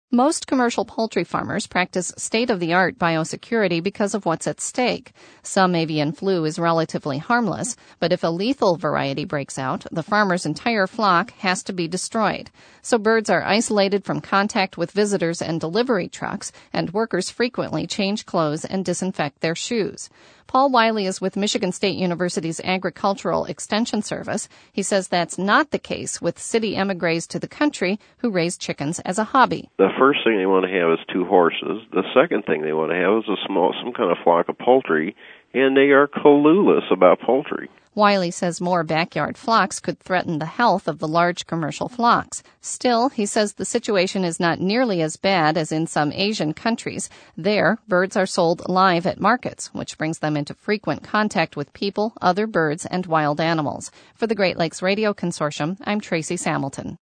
Most commercial poultry farmers practice state-of-the-art biosecurity because of what's at stake. Some avian flu is relatively harmless, but if a lethal variety breaks out, the farmer's entire flock has to be destroyed. So birds are isolated from contact with visitors and delivery trucks, and workers frequently change clothes and disinfect their shoes. Paul Wiley is with Michigan State University's Agricultural Extension Service. He says that's not the case with city emigres to the country who raise chickens as a hobby. The first thing they want to have is 2 horses. The second thing they want to have is some kind of flock of poultry, and they are clueless about poultry. Wiley says more backyard flocks could threaten the health of the large commercial flocks. Still, he says the situation is not nearly as bad as in some Asian countries. There, birds are sold live at markets, which brings them into frequent contact with people, other birds, and wild animals. For the Great Lakes Radio Consortium, I'm Tracy Samilton.